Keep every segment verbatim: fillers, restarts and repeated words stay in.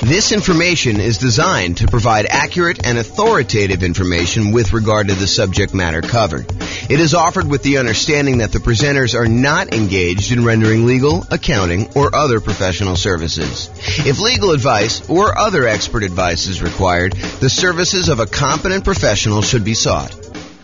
This information is designed to provide accurate and authoritative information with regard to the subject matter covered. It is offered with the understanding that the presenters are not engaged in rendering legal, accounting, or other professional services. If legal advice or other expert advice is required, the services of a competent professional should be sought.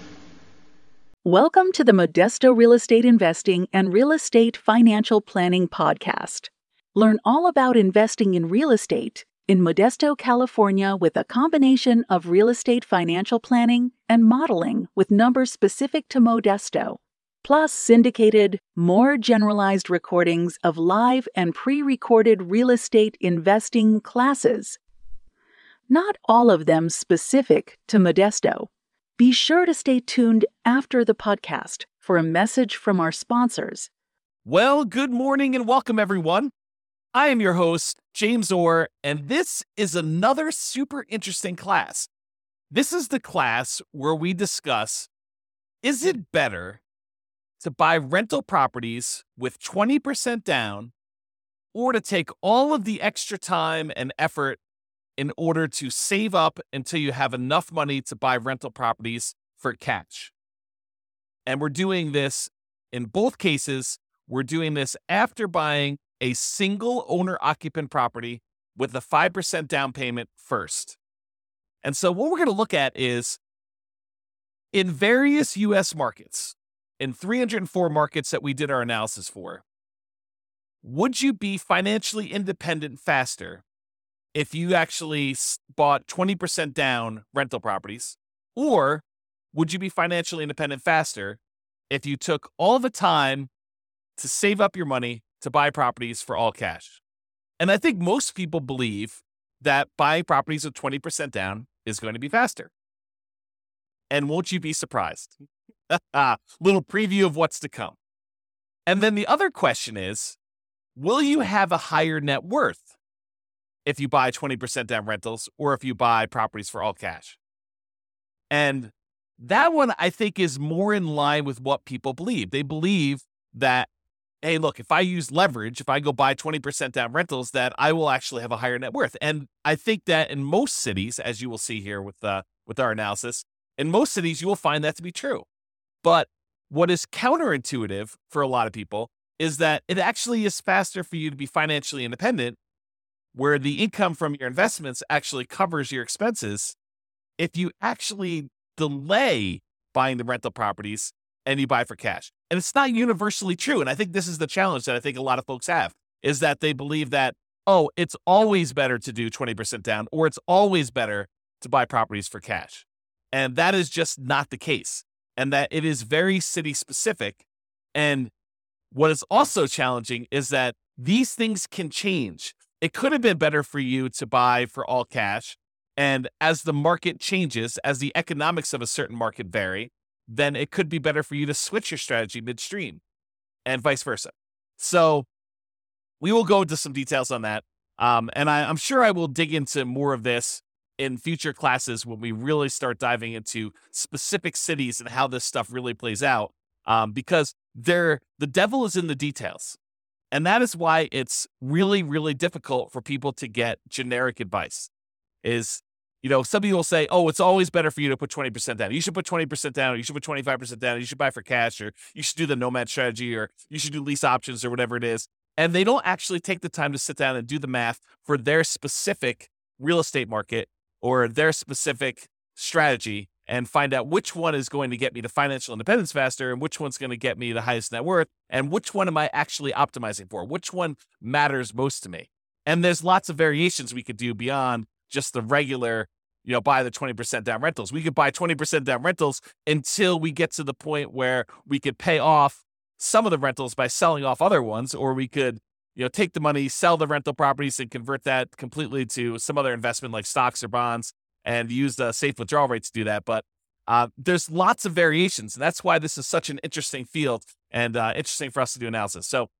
Welcome to the Modesto Real Estate Investing and Real Estate Financial Planning Podcast. Learn all about investing in real estate in Modesto, California, with a combination of real estate financial planning and modeling with numbers specific to Modesto, plus syndicated, more generalized recordings of live and pre-recorded real estate investing classes. Not all of them specific to Modesto. Be sure to stay tuned after the podcast for a message from our sponsors. Well, good morning and welcome, everyone. I am your host, James Orr, and this is another super interesting class. This is the class where we discuss, is it better to buy rental properties with twenty percent down or to take all of the extra time and effort in order to save up until you have enough money to buy rental properties for cash? And we're doing this in both cases. We're doing this after buying a single owner-occupant property with a five percent down payment first. And so what we're going to look at is, in various U S markets, in three hundred four markets that we did our analysis for, would you be financially independent faster if you actually bought twenty percent down rental properties? Or would you be financially independent faster if you took all the time to save up your money to buy properties for all cash? And I think most people believe that buying properties with twenty percent down is going to be faster. And won't you be surprised? Little preview of what's to come. And then the other question is, will you have a higher net worth if you buy twenty percent down rentals or if you buy properties for all cash? And that one, I think, is more in line with what people believe. They believe that, hey, look, if I use leverage, if I go buy twenty percent down rentals, that I will actually have a higher net worth. And I think that in most cities, as you will see here with uh, with our analysis, in most cities, you will find that to be true. But what is counterintuitive for a lot of people is that it actually is faster for you to be financially independent, where the income from your investments actually covers your expenses, if you actually delay buying the rental properties and you buy for cash. And it's not universally true. And I think this is the challenge that I think a lot of folks have, is that they believe that, oh, it's always better to do twenty percent down, or it's always better to buy properties for cash. And that is just not the case. And that it is very city specific. And what is also challenging is that these things can change. It could have been better for you to buy for all cash. And as the market changes, as the economics of a certain market vary, then it could be better for you to switch your strategy midstream and vice versa. So we will go into some details on that. Um, and I, I'm sure I will dig into more of this in future classes when we really start diving into specific cities and how this stuff really plays out, um, because there, the devil is in the details. And that is why it's really, really difficult for people to get generic advice. Is, you know, some people will say, oh, it's always better for you to put twenty percent down. You should put twenty percent down, or you should put twenty-five percent down, or you should buy for cash, or you should do the nomad strategy, or you should do lease options, or whatever it is. And they don't actually take the time to sit down and do the math for their specific real estate market or their specific strategy and find out which one is going to get me to financial independence faster and which one's going to get me the highest net worth and which one am I actually optimizing for, which one matters most to me. And there's lots of variations we could do beyond just the regular, you know, buy the twenty percent down rentals. We could buy twenty percent down rentals until we get to the point where we could pay off some of the rentals by selling off other ones, or we could, you know, take the money, sell the rental properties and convert that completely to some other investment like stocks or bonds and use the safe withdrawal rates to do that. But uh, there's lots of variations. And that's why this is such an interesting field and uh, interesting for us to do analysis. So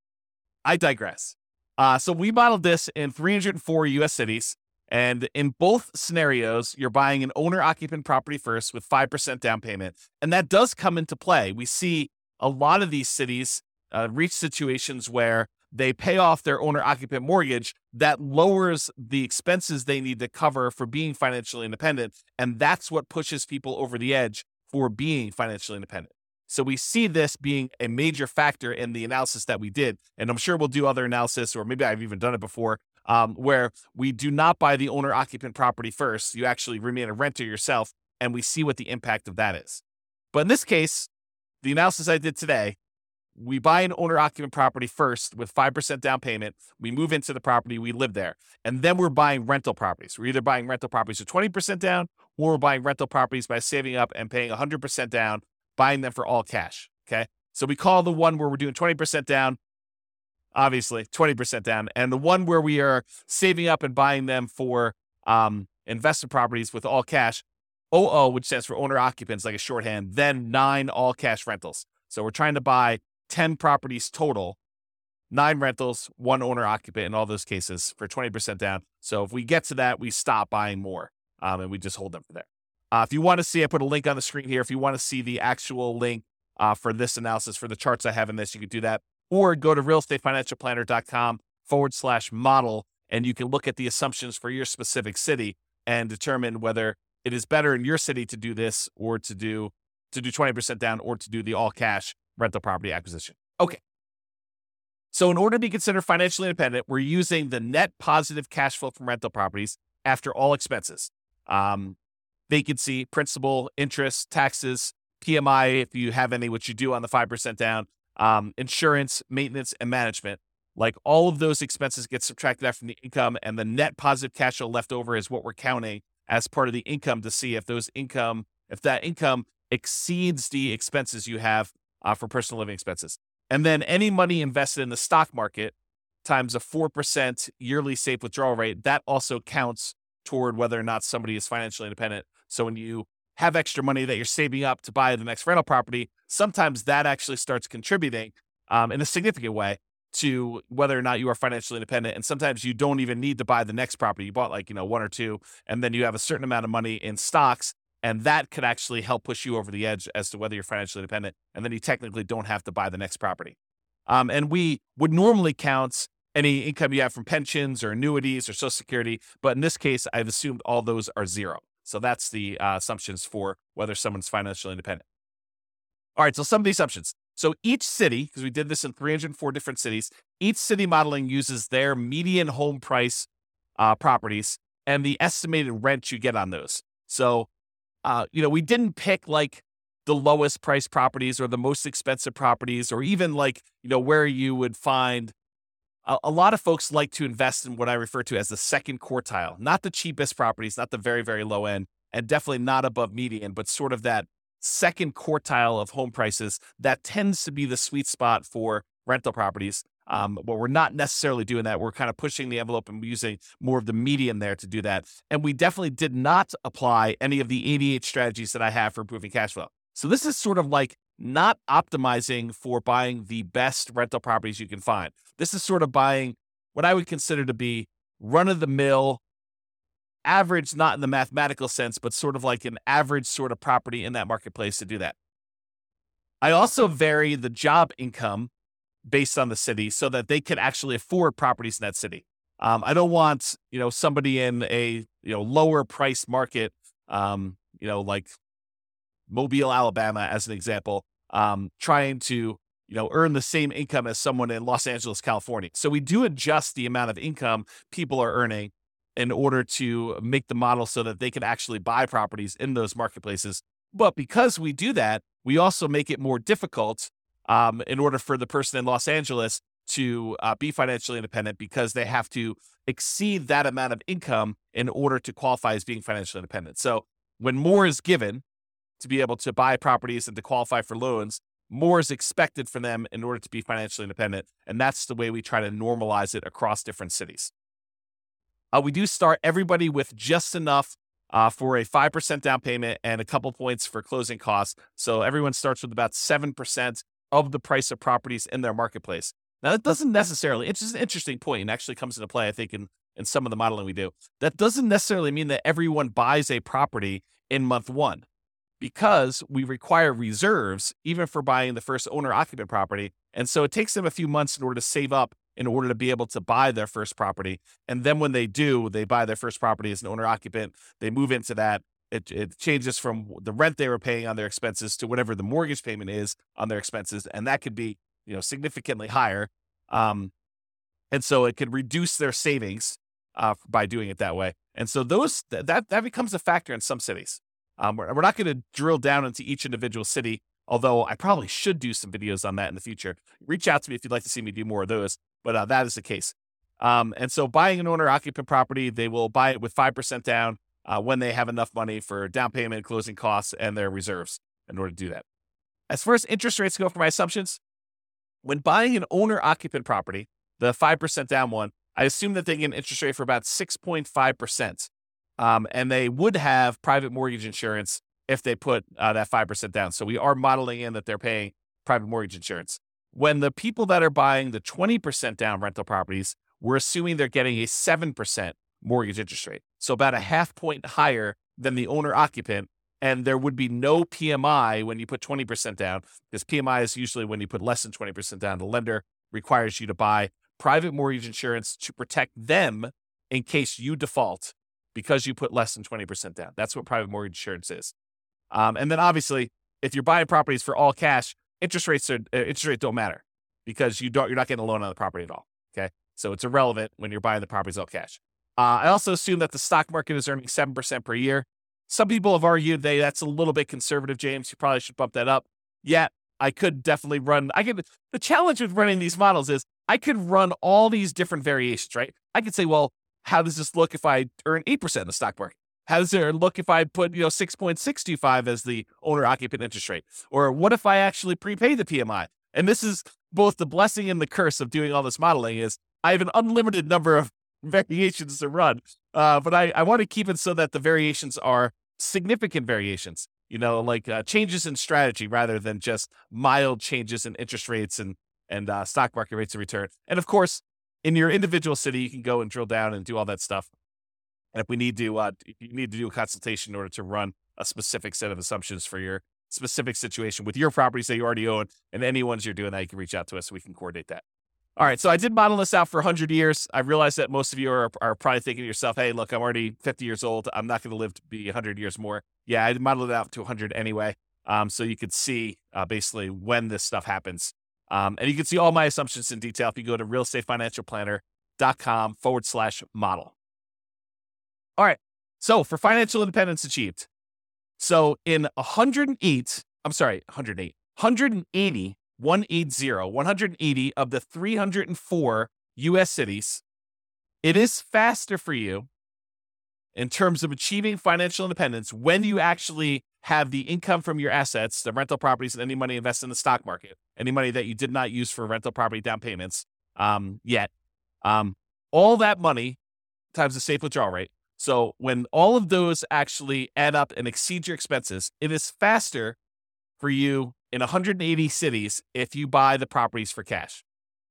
I digress. Uh, so we modeled this in three hundred four U S cities. And in both scenarios, you're buying an owner-occupant property first with five percent down payment. And that does come into play. We see a lot of these cities uh, reach situations where they pay off their owner-occupant mortgage. That lowers the expenses they need to cover for being financially independent, and that's what pushes people over the edge for being financially independent. So we see this being a major factor in the analysis that we did, and I'm sure we'll do other analysis, or maybe I've even done it before, um, where we do not buy the owner-occupant property first. You actually remain a renter yourself, and we see what the impact of that is. But in this case, the analysis I did today, we buy an owner-occupant property first with five percent down payment. We move into the property, we live there. And then we're buying rental properties. We're either buying rental properties with twenty percent down, or we're buying rental properties by saving up and paying one hundred percent down, buying them for all cash, okay? So we call the one where we're doing twenty percent down, obviously, twenty percent down. And the one where we are saving up and buying them for um, investment properties with all cash, O O, which stands for owner-occupants, like a shorthand, then nine all-cash rentals. So we're trying to buy ten properties total, nine rentals, one owner-occupant in all those cases for twenty percent down. So if we get to that, we stop buying more, um, and we just hold them for there. Uh, if you want to see, I put a link on the screen here. If you want to see the actual link uh, for this analysis, for the charts I have in this, you can do that. Or go to realestateFinancialPlanner.com forward slash model, and you can look at the assumptions for your specific city and determine whether it is better in your city to do this or to do to do twenty percent down or to do the all-cash rental property acquisition. Okay. So in order to be considered financially independent, we're using the net positive cash flow from rental properties after all expenses. Um, vacancy, principal, interest, taxes, P M I, if you have any, which you do on the five percent down, um, insurance, maintenance, and management. Like all of those expenses get subtracted out from the income, and the net positive cash flow left over is what we're counting as part of the income to see if those income, if that income exceeds the expenses you have uh, for personal living expenses. And then any money invested in the stock market times a four percent yearly safe withdrawal rate, that also counts toward whether or not somebody is financially independent. So when you have extra money that you're saving up to buy the next rental property, sometimes that actually starts contributing um, in a significant way to whether or not you are financially independent. And sometimes you don't even need to buy the next property. You bought like, you know, one or two, and then you have a certain amount of money in stocks, and that could actually help push you over the edge as to whether you're financially independent. And then you technically don't have to buy the next property. Um, and we would normally count any income you have from pensions or annuities or Social Security. But in this case, I've assumed all those are zero. So that's the uh, assumptions for whether someone's financially independent. All right, so some of the assumptions. So each city, because we did this in three hundred four different cities, each city modeling uses their median home price uh, properties and the estimated rent you get on those. So, uh, you know, we didn't pick like the lowest price properties or the most expensive properties, or even like, you know, where you would find a, a lot of folks like to invest in what I refer to as the second quartile, not the cheapest properties, not the very, very low end, and definitely not above median, but sort of that second quartile of home prices. That tends to be the sweet spot for rental properties. Um, but we're not necessarily doing that. We're kind of pushing the envelope and using more of the median there to do that. And we definitely did not apply any of the eighty-eight strategies that I have for improving cash flow. So this is sort of like not optimizing for buying the best rental properties you can find. This is sort of buying what I would consider to be run-of-the-mill, average, not in the mathematical sense, but sort of like an average sort of property in that marketplace to do that. I also vary the job income based on the city so that they can actually afford properties in that city. Um, I don't want, you know, somebody in a, you know, lower price market, um, you know, like Mobile, Alabama, as an example, um, trying to, you know, earn the same income as someone in Los Angeles, California. So we do adjust the amount of income people are earning in order to make the model so that they can actually buy properties in those marketplaces. But because we do that, we also make it more difficult um, in order for the person in Los Angeles to uh, be financially independent, because they have to exceed that amount of income in order to qualify as being financially independent. So when more is given to be able to buy properties and to qualify for loans, more is expected from them in order to be financially independent. And that's the way we try to normalize it across different cities. Uh, we do start everybody with just enough uh, for a five percent down payment and a couple points for closing costs. So everyone starts with about seven percent of the price of properties in their marketplace. Now, that doesn't necessarily, it's just an interesting point and actually comes into play, I think, in, in some of the modeling we do. That doesn't necessarily mean that everyone buys a property in month one, because we require reserves even for buying the first owner-occupant property. And so it takes them a few months in order to save up in order to be able to buy their first property. And then when they do, they buy their first property as an owner occupant, they move into that. It, it changes from the rent they were paying on their expenses to whatever the mortgage payment is on their expenses. And that could be, you know, significantly higher. Um, and so it could reduce their savings uh, by doing it that way. And so those th- that that becomes a factor in some cities. Um, we're, we're not going to drill down into each individual city, although I probably should do some videos on that in the future. Reach out to me if you'd like to see me do more of those, but uh, that is the case. Um, and so buying an owner-occupant property, they will buy it with five percent down uh, when they have enough money for down payment, closing costs, and their reserves in order to do that. As far as interest rates go for my assumptions, when buying an owner-occupant property, the five percent down one, I assume that they get an interest rate for about six point five percent. Um, and they would have private mortgage insurance if they put uh, that five percent down. So we are modeling in that they're paying private mortgage insurance. When the people that are buying the twenty percent down rental properties, we're assuming they're getting a seven percent mortgage interest rate. So about a half point higher than the owner occupant. And there would be no P M I when you put twenty percent down, because P M I is usually when you put less than twenty percent down. The lender requires you to buy private mortgage insurance to protect them in case you default because you put less than twenty percent down. That's what private mortgage insurance is. Um, and then obviously, if you're buying properties for all cash, interest rates are uh, interest rates don't matter because you don't you're not getting a loan on the property at all. Okay, so it's irrelevant when you're buying the properties all cash. Uh, I also assume that the stock market is earning seven percent per year. Some people have argued they that's a little bit conservative, James. You probably should bump that up. Yeah, I could definitely run. I could. The challenge with running these models is I could run all these different variations, right? I could say, well, how does this look if I earn eight percent in the stock market? How does it look if I put, you know, six point six two five as the owner occupant interest rate? Or what if I actually prepay the P M I? And this is both the blessing and the curse of doing all this modeling is I have an unlimited number of variations to run. Uh, but I, I want to keep it so that the variations are significant variations, you know, like uh, changes in strategy rather than just mild changes in interest rates and, and uh, stock market rates of return. And of course, in your individual city, you can go and drill down and do all that stuff. And if we need to, uh, if you need to do a consultation in order to run a specific set of assumptions for your specific situation with your properties that you already own and any ones you're doing that, you can reach out to us so we can coordinate that. All right, so I did model this out for one hundred years. I realize that most of you are, are probably thinking to yourself, hey, look, I'm already fifty years old. I'm not going to live to be one hundred years more. Yeah, I modeled it out to one hundred anyway, um, so you could see uh, basically when this stuff happens. Um, and you can see all my assumptions in detail if you go to realestatefinancialplanner.com forward slash model. All right, so for financial independence achieved. So in one hundred eight, I'm sorry, one hundred eight, one hundred eighty, one eighty, one hundred eighty of the three hundred four U S cities, it is faster for you in terms of achieving financial independence when you actually have the income from your assets, the rental properties, and any money invested in the stock market, any money that you did not use for rental property down payments um, yet. Um, all that money times the safe withdrawal rate. So when all of those actually add up and exceed your expenses, it is faster for you in one hundred eighty cities if you buy the properties for cash.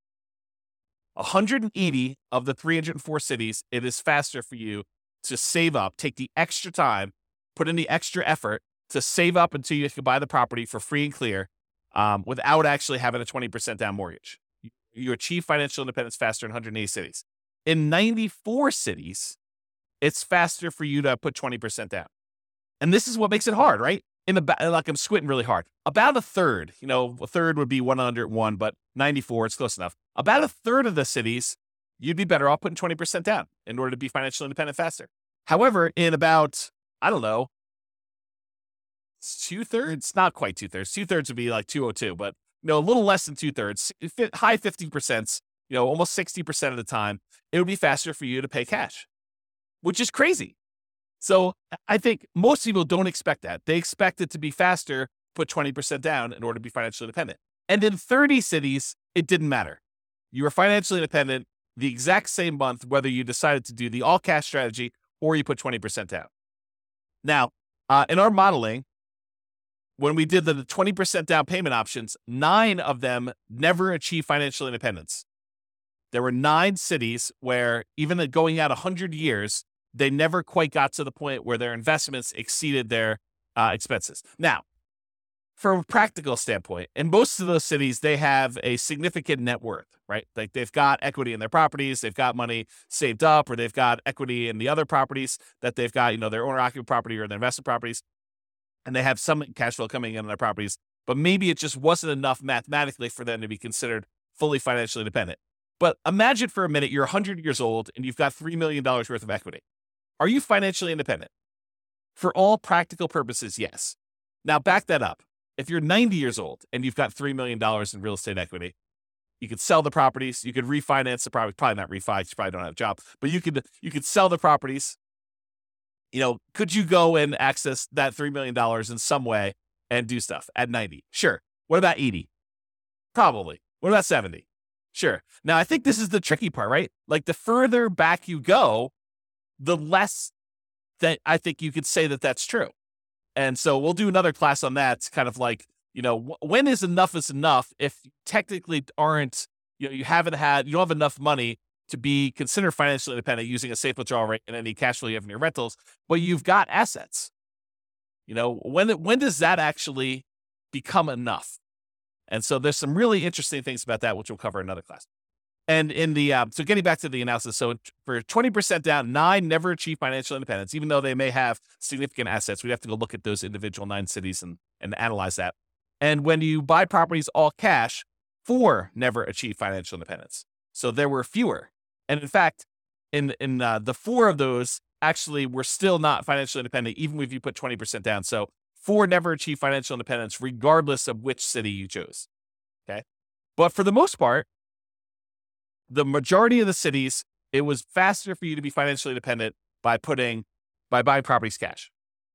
one hundred eighty of the three hundred four cities, it is faster for you to save up, take the extra time, put in the extra effort to save up until you can buy the property for free and clear um, without actually having a twenty percent down mortgage. You, you achieve financial independence faster in one hundred eighty cities. In ninety-four cities, it's faster for you to put twenty percent down. And this is what makes it hard, right? In the like I'm squinting really hard. About a third, you know, a third would be one hundred one, but ninety-four, it's close enough. About a third of the cities, you'd be better off putting twenty percent down in order to be financially independent faster. However, in about, I don't know, two thirds, not quite two thirds. Two thirds would be like two oh two, but you know, a little less than two thirds, high fifty percent, you know, almost sixty percent of the time, it would be faster for you to pay cash, which is crazy. So I think most people don't expect that. They expect it to be faster, put twenty percent down in order to be financially independent. And in thirty cities, it didn't matter. You were financially independent the exact same month, whether you decided to do the all cash strategy or you put twenty percent down. Now, uh, in our modeling, when we did the twenty percent down payment options, nine of them never achieved financial independence. There were nine cities where even going out one hundred years, they never quite got to the point where their investments exceeded their uh, expenses. Now, from a practical standpoint, in most of those cities, they have a significant net worth, right? Like they've got equity in their properties, they've got money saved up, or they've got equity in the other properties that they've got, you know, their owner-occupied property or their investment properties, and they have some cash flow coming in on their properties, but maybe it just wasn't enough mathematically for them to be considered fully financially independent. But imagine for a minute, you're one hundred years old and you've got three million dollars worth of equity. Are you financially independent? For all practical purposes, yes. Now back that up. If you're ninety years old and you've got three million dollars in real estate equity, you could sell the properties, you could refinance the property, probably not refi, you probably don't have a job, but you could you could sell the properties. You know, could you go and access that three million dollars in some way and do stuff at ninety? Sure. What about eighty? Probably. What about seventy? Sure. Now, I think this is the tricky part, right? Like the further back you go, the less that I think you could say that that's true. And so we'll do another class on that. It's kind of like, you know, when is enough is enough if you technically aren't, you know, you haven't had, you don't have enough money to be considered financially independent using a safe withdrawal rate and any cash flow you have in your rentals, but you've got assets. You know, when when does that actually become enough? And so there's some really interesting things about that, which we'll cover in another class. And in the, uh, so getting back to the analysis, so for twenty percent down, nine never achieve financial independence, even though they may have significant assets. We'd have to go look at those individual nine cities and, and analyze that. And when you buy properties all cash, four never achieve financial independence. So there were fewer. And in fact, in, in uh, the four of those actually were still not financially independent, even if you put twenty percent down. So four never achieve financial independence, regardless of which city you chose. Okay. But for the most part, the majority of the cities, it was faster for you to be financially independent by putting, by buying properties cash.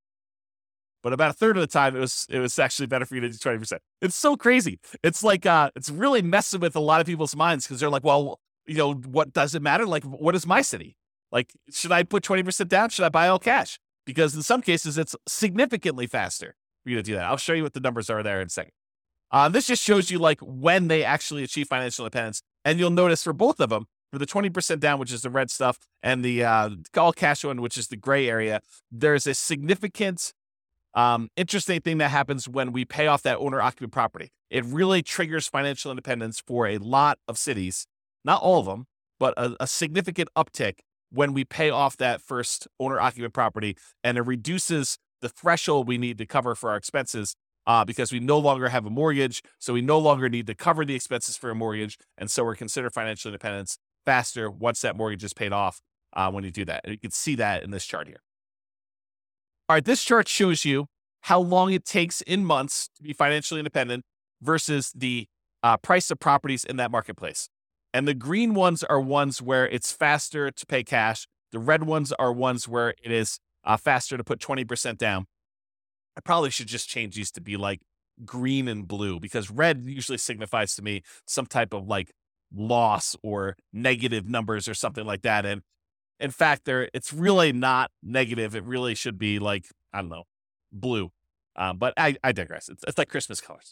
But about a third of the time, it was it was actually better for you to do twenty percent. It's so crazy. It's like, uh, it's really messing with a lot of people's minds because they're like, well, you know, what does it matter? Like, what is my city? Like, should I put twenty percent down? Should I buy all cash? Because in some cases, it's significantly faster for you to do that. I'll show you what the numbers are there in a second. Uh, this just shows you like when they actually achieve financial independence. And you'll notice for both of them, for the twenty percent down, which is the red stuff, and the uh, all cash one, which is the gray area, there's a significant, um, interesting thing that happens when we pay off that owner-occupied property. It really triggers financial independence for a lot of cities, not all of them, but a, a significant uptick when we pay off that first owner-occupied property, and it reduces the threshold we need to cover for our expenses. Uh, because we no longer have a mortgage, so we no longer need to cover the expenses for a mortgage, and so we're considered financial independence faster once that mortgage is paid off uh, when you do that. And you can see that in this chart here. All right, this chart shows you how long it takes in months to be financially independent versus the uh, price of properties in that marketplace. And the green ones are ones where it's faster to pay cash. The red ones are ones where it is uh, faster to put twenty percent down. I probably should just change these to be like green and blue because red usually signifies to me some type of like loss or negative numbers or something like that. And in fact, there it's really not negative. It really should be like, I don't know, blue. Um, but I, I digress. It's, it's like Christmas colors.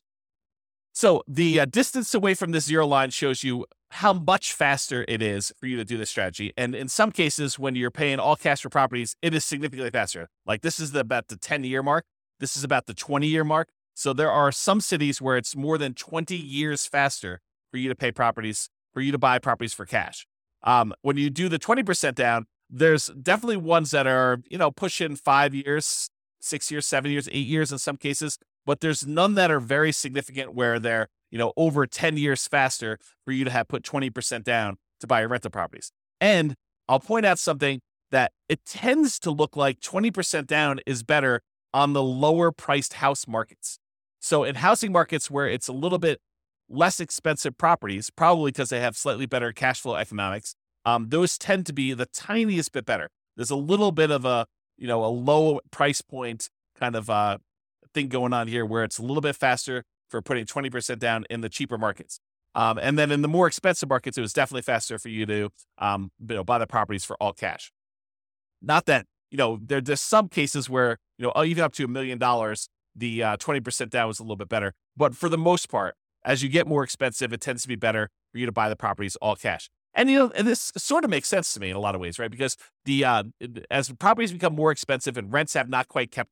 So the uh, distance away from the zero line shows you how much faster it is for you to do this strategy. And in some cases, when you're paying all cash for properties, it is significantly faster. Like this is the, about the ten year mark. This is about the twenty year mark. So there are some cities where it's more than twenty years faster for you to pay properties, for you to buy properties for cash. Um, when you do the twenty percent down, there's definitely ones that are, you know, pushing five years, six years, seven years, eight years in some cases, but there's none that are very significant where they're, you know, over ten years faster for you to have put twenty percent down to buy your rental properties. And I'll point out something that it tends to look like twenty percent down is better on the lower priced house markets. So in housing markets where it's a little bit less expensive properties, probably because they have slightly better cash flow economics, um, those tend to be the tiniest bit better. There's a little bit of a, you know, a low price point kind of uh, thing going on here where it's a little bit faster for putting twenty percent down in the cheaper markets. Um, and then in the more expensive markets, it was definitely faster for you to um, you know, buy the properties for all cash. Not that, you know, there, there's some cases where, you know, even up to a million dollars, the uh, twenty percent down was a little bit better. But for the most part, as you get more expensive, it tends to be better for you to buy the properties all cash. And, you know, and this sort of makes sense to me in a lot of ways, right? Because the uh, as properties become more expensive and rents have not quite kept up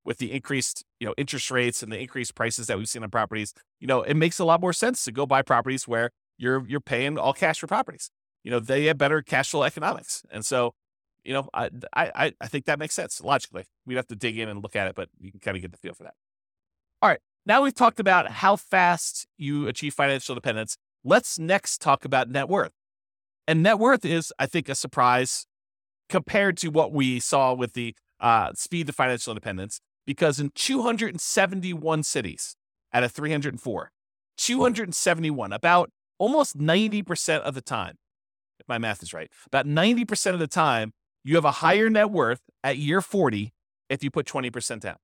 with the increased, you know, interest rates and the increased prices that we've seen on properties, you know, it makes a lot more sense to go buy properties where you're you're paying all cash for properties. You know, they have better cash flow economics. And so, you know, I I I think that makes sense logically. We'd have to dig in and look at it, but you can kind of get the feel for that. All right. Now we've talked about how fast you achieve financial independence. Let's next talk about net worth. And net worth is, I think, a surprise compared to what we saw with the uh, speed to financial independence, because in two hundred seventy-one cities out of three hundred four, two hundred seventy-one, about almost ninety percent of the time, if my math is right, about ninety percent of the time, you have a higher net worth at year forty if you put twenty percent down.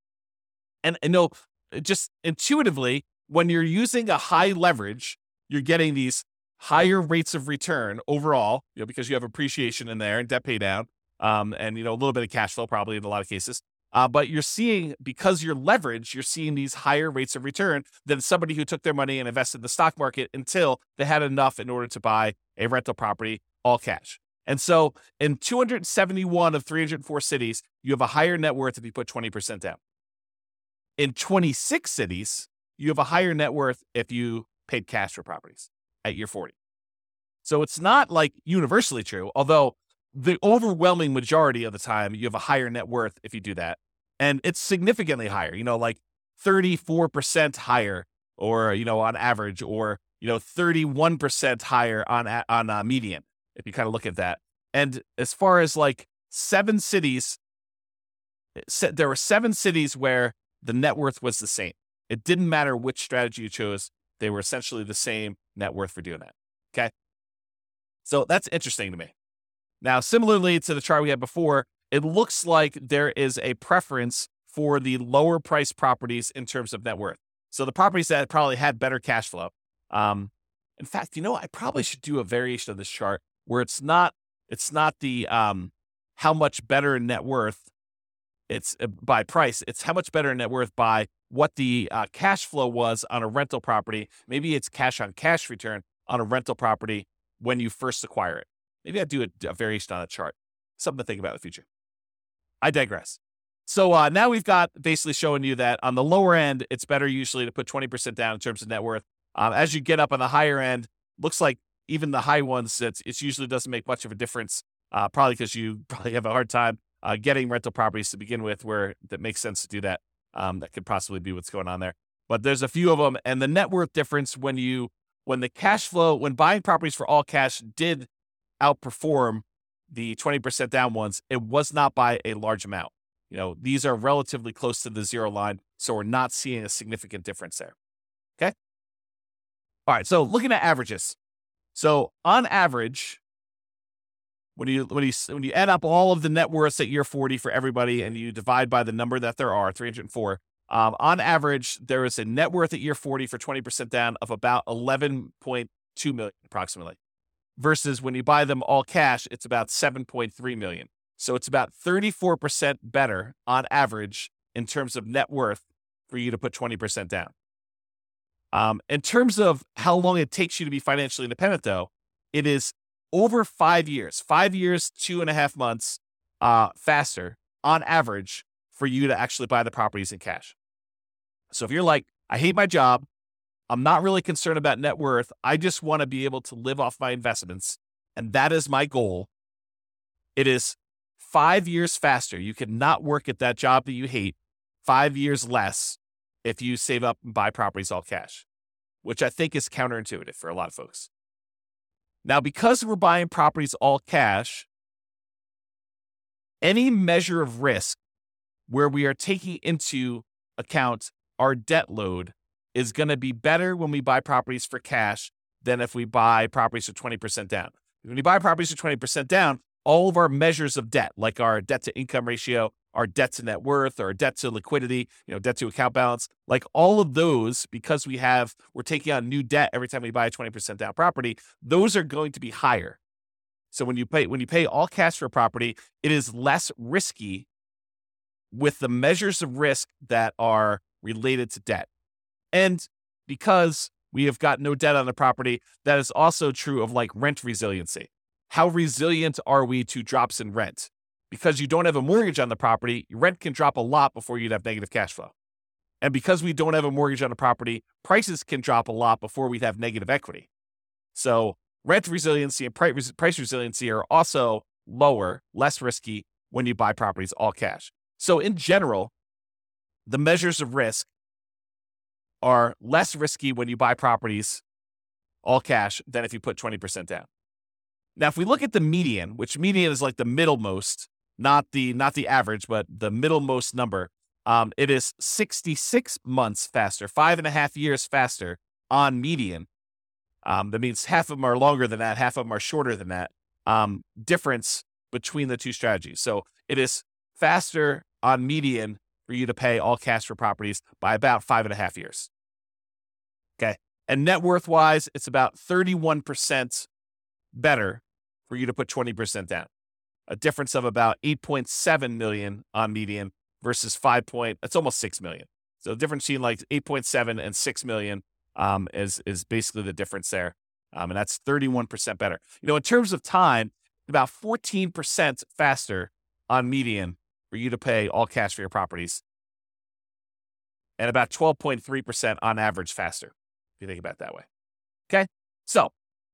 And, and no, just intuitively, when you're using a high leverage, you're getting these higher rates of return overall, you know, because you have appreciation in there and debt pay down, um, and, you know, a little bit of cash flow probably in a lot of cases. Uh, but you're seeing, because you're leveraged, you're seeing these higher rates of return than somebody who took their money and invested in the stock market until they had enough in order to buy a rental property all cash. And so in two hundred seventy-one of three hundred four cities, you have a higher net worth if you put twenty percent down. In twenty-six cities, you have a higher net worth if you paid cash for properties at year forty. So it's not like universally true, although the overwhelming majority of the time you have a higher net worth if you do that. And it's significantly higher, you know, like thirty-four percent higher, or, you know, on average, or, you know, thirty-one percent higher on, on uh, median, if you kind of look at that. And as far as like seven cities, there were seven cities where the net worth was the same. It didn't matter which strategy you chose. They were essentially the same net worth for doing that. Okay. So that's interesting to me. Now, similarly to the chart we had before, it looks like there is a preference for the lower priced properties in terms of net worth. So the properties that probably had better cash flow. Um, in fact, you know, I probably should do a variation of this chart where it's not, it's not the, um, how much better net worth it's uh, by price. It's how much better net worth by what the uh, cash flow was on a rental property. Maybe it's cash on cash return on a rental property when you first acquire it. Maybe I'd do a, a variation on a chart. Something to think about in the future. I digress. So uh, now we've got basically showing you that on the lower end, it's better usually to put twenty percent down in terms of net worth. Um, as you get up on the higher end, looks like even the high ones, it's, it usually doesn't make much of a difference, uh, probably because you probably have a hard time uh, getting rental properties to begin with where that makes sense to do that. Um, that could possibly be what's going on there. But there's a few of them. And the net worth difference when you, when the cash flow, when buying properties for all cash did outperform the twenty percent down ones, it was not by a large amount. You know, these are relatively close to the zero line, so we're not seeing a significant difference there. Okay? All right, so looking at averages. So on average, when you when you when you add up all of the net worths at year forty for everybody and you divide by the number that there are, three hundred four, um, on average, there is a net worth at year forty for twenty percent down of about eleven point two million approximately. Versus when you buy them all cash, it's about seven point three million. So it's about thirty-four percent better on average in terms of net worth for you to put twenty percent down. Um, in terms of how long it takes you to be financially independent, though, it is over five years, five years, two and a half months uh, faster on average for you to actually buy the properties in cash. So if you're like, I hate my job, I'm not really concerned about net worth, I just want to be able to live off my investments, and that is my goal, it is five years faster. You cannot work at that job that you hate five years less if you save up and buy properties all cash, which I think is counterintuitive for a lot of folks. Now, because we're buying properties all cash, any measure of risk where we are taking into account our debt load is going to be better when we buy properties for cash than if we buy properties for twenty percent down. When you buy properties for twenty percent down, all of our measures of debt, like our debt to income ratio, our debt to net worth, or debt to liquidity, you know, debt to account balance, like all of those, because we have, we're taking on new debt every time we buy a twenty percent down property, those are going to be higher. So when you pay, when you pay all cash for a property, it is less risky with the measures of risk that are related to debt. And because we have got no debt on the property, that is also true of like rent resiliency. How resilient are we to drops in rent? because you don't have a mortgage on the property, your rent can drop a lot before you'd have negative cash flow. And because we don't have a mortgage on the property, prices can drop a lot before we'd have negative equity. So rent resiliency and price resiliency are also lower, less risky when you buy properties all cash. So in general, the measures of risk are less risky when you buy properties all cash than if you put twenty percent down. Now, if we look at the median, which median is like the middlemost, not the not the average, but the middlemost number, um, it is sixty-six months faster, five and a half years faster on median. Um, that means half of them are longer than that, half of them are shorter than that. Um, difference between the two strategies. So it is faster on median for you to pay all cash for properties by about five and a half years. Okay. And net worth wise, it's about thirty-one percent better for you to put twenty percent down. A difference of about eight point seven million on median versus five point, it's almost six million. So the difference between like eight point seven and six million um, is, is basically the difference there. Um, and that's thirty-one percent better. You know, in terms of time, about fourteen percent faster on median for you to pay all cash for your properties. And about twelve point three percent on average faster, if you think about it that way. Okay. So,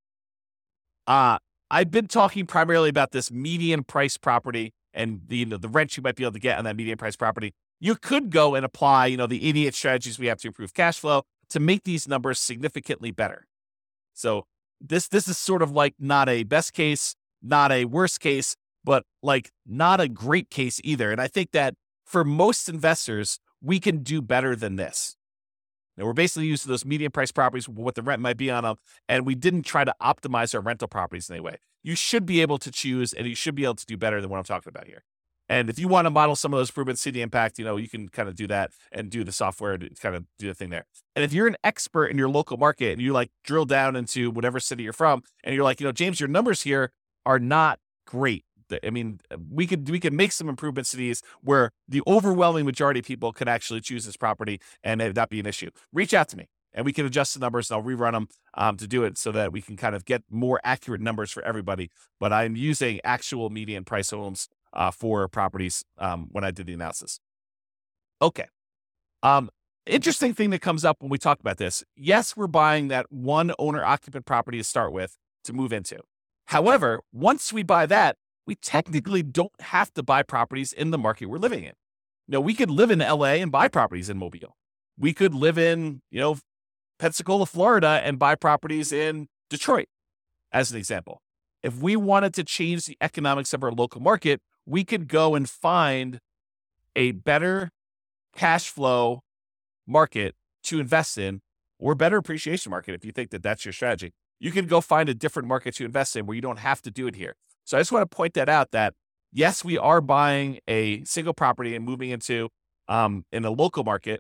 uh, I've been talking primarily about this median price property and the, you know, the rent you might be able to get on that median price property. You could go and apply, you know, the eighty-eight strategies we have to improve cash flow to make these numbers significantly better. So this, this is sort of like not a best case, not a worst case, but like not a great case either. And I think that for most investors, we can do better than this. Now, we're basically using those median price properties, what the rent might be on them, and we didn't try to optimize our rental properties in any way. You should be able to choose, and you should be able to do better than what I'm talking about here. And if you want to model some of those improvements, see the impact, you know, you can kind of do that and do the software to kind of do the thing there. And if you're an expert in your local market and you like drill down into whatever city you're from, and you're like, you know, James, your numbers here are not great. I mean, we could we could make some improvements to these where the overwhelming majority of people could actually choose this property and it not be an issue. Reach out to me and we can adjust the numbers and I'll rerun them um, to do it so that we can kind of get more accurate numbers for everybody. But I'm using actual median price homes uh, for properties um, when I did the analysis. Okay. Um, interesting thing that comes up when we talk about this. Yes, we're buying that one owner occupant property to start with to move into. However, once we buy that, we technically don't have to buy properties in the market we're living in. You know, we could live in L A and buy properties in Mobile. We could live in, you know, Pensacola, Florida and buy properties in Detroit, as an example. If we wanted to change the economics of our local market, we could go and find a better cash flow market to invest in or better appreciation market if you think that that's your strategy. You can go find a different market to invest in where you don't have to do it here. So I just want to point that out that, yes, we are buying a single property and moving into um, in a local market.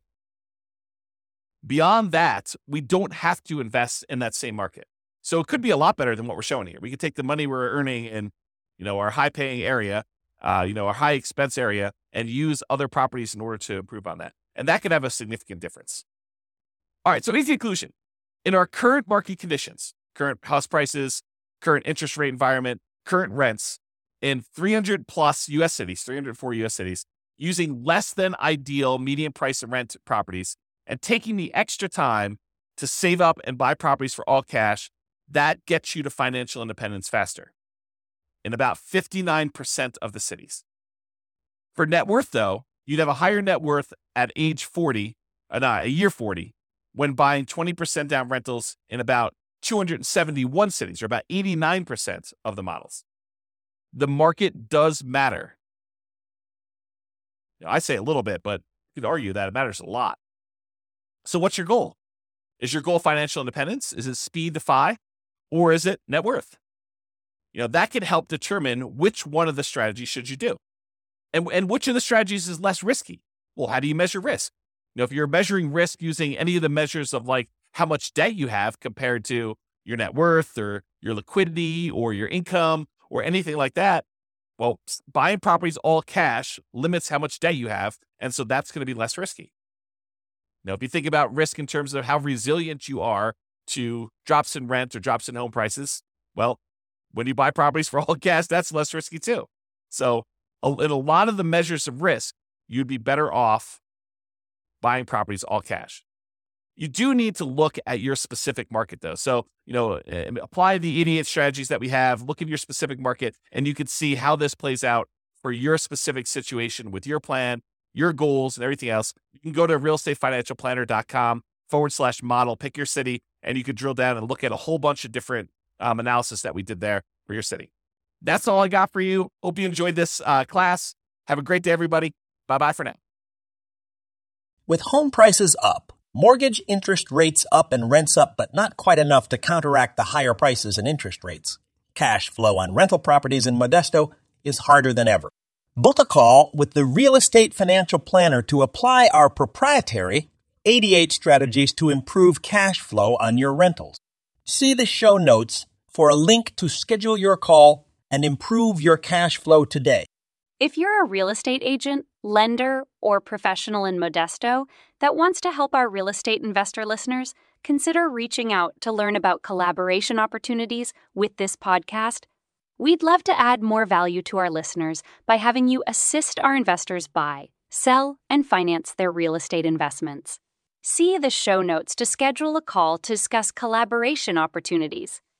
Beyond that, we don't have to invest in that same market. So it could be a lot better than what we're showing here. We could take the money we're earning in, you know, our high-paying area, uh, you know, our high-expense area, and use other properties in order to improve on that. And that could have a significant difference. All right, so easy conclusion. In our current market conditions, current house prices, current interest rate environment, current rents in three hundred plus U S cities, three hundred four U S cities, using less than ideal median price and rent properties and taking the extra time to save up and buy properties for all cash, that gets you to financial independence faster in about fifty-nine percent of the cities. For net worth, though, you'd have a higher net worth at age forty, uh, no, a year forty, when buying twenty percent down rentals in about two hundred seventy-one cities, or about eighty-nine percent of the models. The market does matter. You know, I say a little bit, but you could argue that it matters a lot. So what's your goal? Is your goal financial independence? Is it speed to F I? Or is it net worth? You know, that can help determine which one of the strategies should you do. And, and which of the strategies is less risky? Well, how do you measure risk? You know, if you're measuring risk using any of the measures of like how much debt you have compared to your net worth or your liquidity or your income or anything like that, well, buying properties all cash limits how much debt you have. And so that's going to be less risky. Now, if you think about risk in terms of how resilient you are to drops in rent or drops in home prices, well, when you buy properties for all cash, that's less risky too. So a, in a lot of the measures of risk, you'd be better off buying properties all cash. You do need to look at your specific market, though. So, you know, apply the eighty-eight strategies that we have, look at your specific market, and you can see how this plays out for your specific situation with your plan, your goals, and everything else. You can go to realestatefinancialplanner.com forward slash model, pick your city, and you can drill down and look at a whole bunch of different um, analysis that we did there for your city. That's all I got for you. Hope you enjoyed this uh, class. Have a great day, everybody. Bye-bye for now. With home prices up, mortgage interest rates up, and rents up, but not quite enough to counteract the higher prices and interest rates, cash flow on rental properties in Modesto is harder than ever. Book a call with the Real Estate Financial Planner to apply our proprietary eighty-eight strategies to improve cash flow on your rentals. See the show notes for a link to schedule your call and improve your cash flow today. If you're a real estate agent, lender, or professional in Modesto that wants to help our real estate investor listeners, consider reaching out to learn about collaboration opportunities with this podcast. We'd love to add more value to our listeners by having you assist our investors buy, sell, and finance their real estate investments. See the show notes to schedule a call to discuss collaboration opportunities.